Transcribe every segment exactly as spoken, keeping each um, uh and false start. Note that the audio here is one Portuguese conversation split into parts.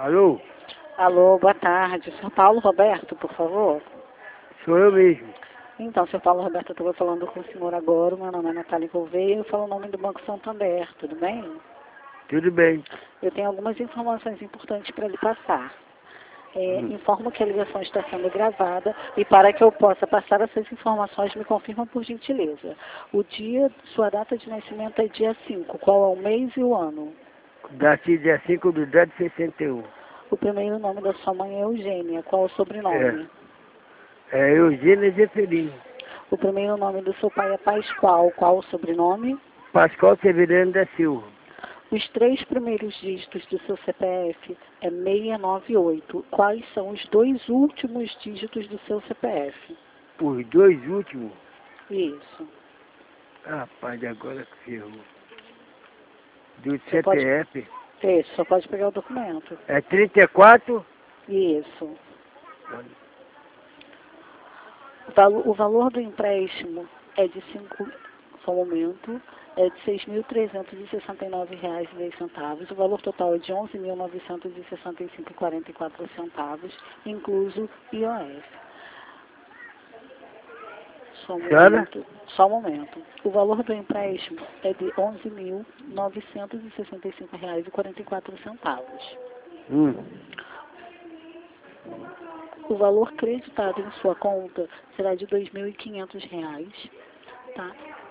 Alô? Alô, boa tarde. Sr. Paulo Roberto, por favor. Sou eu mesmo. Então, Sr. Paulo Roberto, eu estou falando com o senhor agora. Meu nome é Natália Gouveia. Eu falo o nome do Banco Santander, tudo bem? Tudo bem. Eu tenho algumas informações importantes para lhe passar. É, Hum. informo que a ligação está sendo gravada e para que eu possa passar essas informações, me confirma por gentileza. O dia, sua data de nascimento é dia cinco. Qual é o mês e o ano? Daqui dia cinco do dez de sessenta e um. O primeiro nome da sua mãe é Eugênia. Qual é o sobrenome? É. É Eugênia Zeferino. O primeiro nome do seu pai é Pascoal. Qual o sobrenome? Pascoal Severino da Silva. Os três primeiros dígitos do seu C P F é seiscentos e noventa e oito. Quais são os dois últimos dígitos do seu C P F? Os dois últimos. Isso. Rapaz, agora que ferrou. Do Você C P F. Pode... Isso, só pode pegar o documento. É trinta e quatro. Isso. O valor, o valor do empréstimo é de cinco, só um momento, é de seis mil trezentos e sessenta e nove reais e dez centavos. O valor total é de onze mil novecentos e sessenta e cinco reais e quarenta e quatro centavos, incluso I O F. Só um momento. Só um momento. O valor do empréstimo é de onze mil novecentos e sessenta e cinco reais e quarenta e quatro centavos. Hum. O valor creditado em sua conta será de dois mil e quinhentos reais, tá?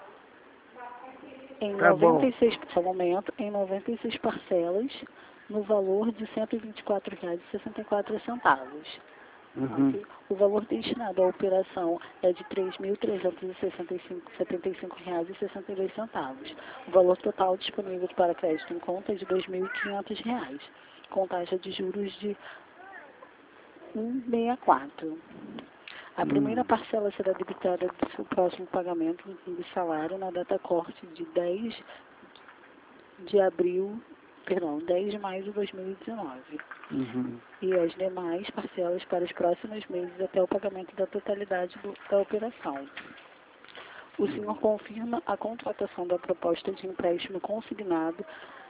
Em Tá noventa e seis, bom. só um momento, em noventa e seis parcelas, no valor de cento e vinte e quatro reais e sessenta e quatro centavos. Uhum. Okay? O valor destinado à operação é de três mil trezentos e setenta e cinco reais e sessenta e dois centavos. O valor total disponível para crédito em conta é de dois mil e quinhentos reais, com taxa de juros de um vírgula sessenta e quatro. A primeira Hum. parcela será debitada do seu próximo pagamento do salário na data corte de dez de abril, perdão, dez de maio de dois mil e dezenove. Uhum. E as demais parcelas para os próximos meses até o pagamento da totalidade do, da operação. O senhor confirma a contratação da proposta de empréstimo consignado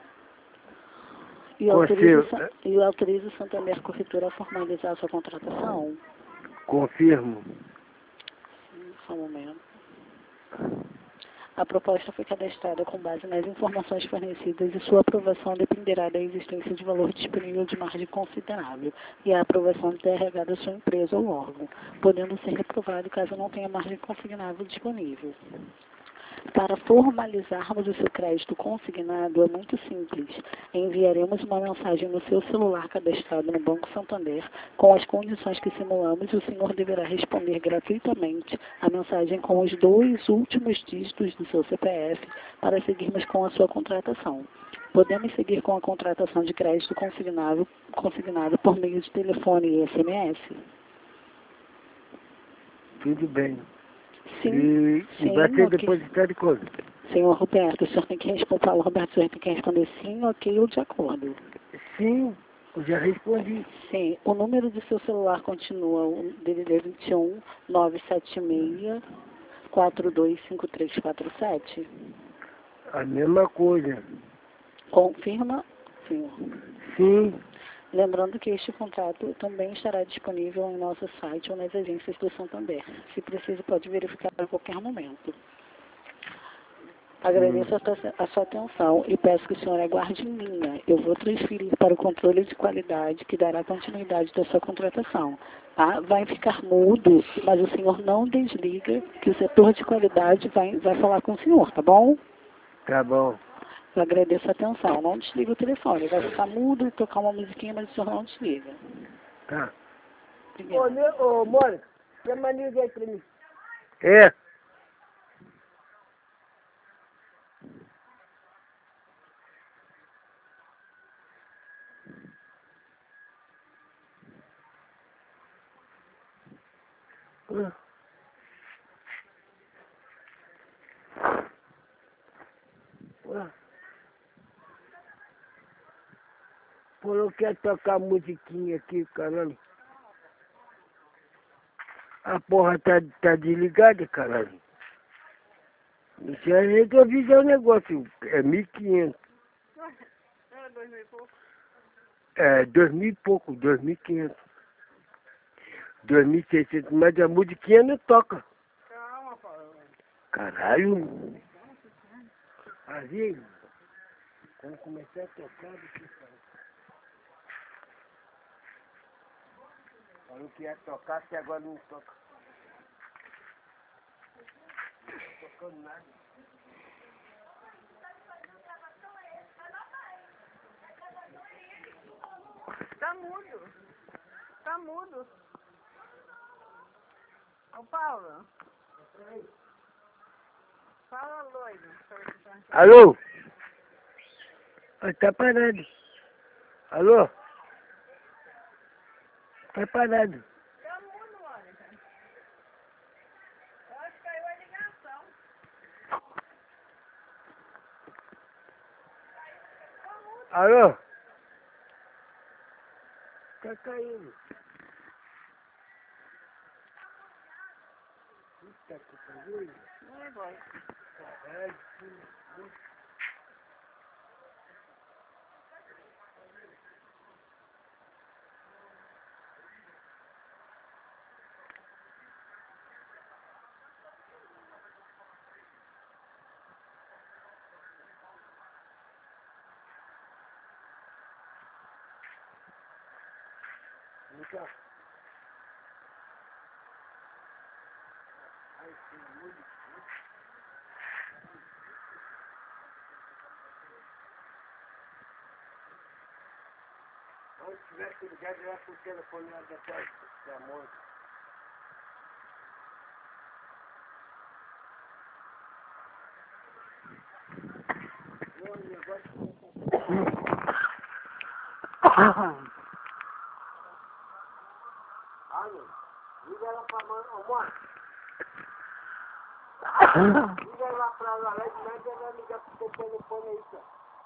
e autoriza, Confirmo. e autoriza o Santander Corretora a formalizar a sua contratação? Confirmo. Só um momento. A proposta foi cadastrada com base nas informações fornecidas e sua aprovação dependerá da existência de valor disponível de margem considerável e a aprovação de D R H da sua empresa ou órgão, podendo ser reprovado caso não tenha margem consignável disponível. Para formalizarmos o seu crédito consignado é muito simples. Enviaremos uma mensagem no seu celular cadastrado no Banco Santander com as condições que simulamos e o senhor deverá responder gratuitamente a mensagem com os dois últimos dígitos do seu C P F para seguirmos com a sua contratação. Podemos seguir com a contratação de crédito consignado, consignado por meio de telefone e S M S? Tudo bem. Sim, E, e sim, vai ser ok. depositado quando? Senhor Roberto, o senhor tem que responder, Paulo Roberto, o senhor tem que responder sim, ok ou de acordo. Sim, eu já respondi. Sim, o número do seu celular continua o D D D vinte e um, nove sete seis, quatro dois cinco três quatro sete. A mesma coisa. Confirma, senhor. Sim. Lembrando que este contrato também estará disponível em nosso site ou nas agências do Santander. Se preciso, pode verificar a qualquer momento. Agradeço Hum. a, tua, a sua atenção e peço que o senhor aguarde em linha. Eu vou transferir para o controle de qualidade que dará continuidade da sua contratação. Tá? Vai ficar mudo, mas o senhor não desliga, que o setor de qualidade vai, vai falar com o senhor, tá bom? Tá bom. Eu agradeço a atenção. Não desliga o telefone. Vai ficar mudo e tocar uma musiquinha, mas o senhor não desliga. Tá. Obrigada. Ô, meu, ô, Mônica, chama a Nilza aí pra mim. É. Ah. Ah. Falou que ia tocar musiquinha aqui, caralho. A porra tá, tá desligada, caralho. Isso aí nem que eu fiz o negócio. É mil e quinhentos. É dois mil e pouco. É, dois mil e pouco, dois mil e quinhentos. Dois mil e seiscentos, mas a musiquinha não toca. Calma, Paulo. Caralho. Aí, quando comecei a tocar, disse, falou que ia tocar, até agora não toca. Não tô tocando nada. Tá mudo. Tá mudo. Ô, Paulo. Fala, loiro. Alô? Ah, tá parado. Alô? Tá parado. Tá mudo, Mônica. Eu acho que caiu a ligação. Alô? Tá caindo. Puta que pariu. Não é boy. Caralho, que... Vem cá. Ai, que muito. Onde tivesse ligado, eu ia pro telefone lá depois da moça. Meu negócio... Alô? Liga ela pra mãe, ô mãe. Liga lá pra ela, lá de nada, ela liga pro seu telefone aí, cara.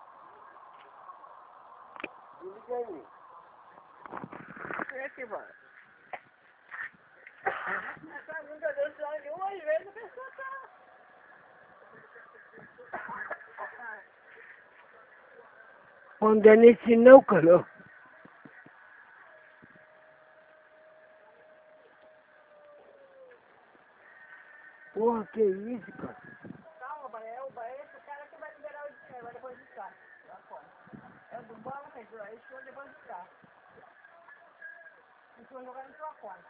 Liga aí. Vem aqui, bora. Essa nunca deu sinal nenhuma, às vezes a pessoa tá... Onde é nesse não, cara? Porra, que isso, cara? Calma, Bahia. É o Bahia, esse cara que vai liberar o dinheiro, vai depositar. Lá fora. É o do banco, é isso, depositar. Isso vai jogar na sua conta.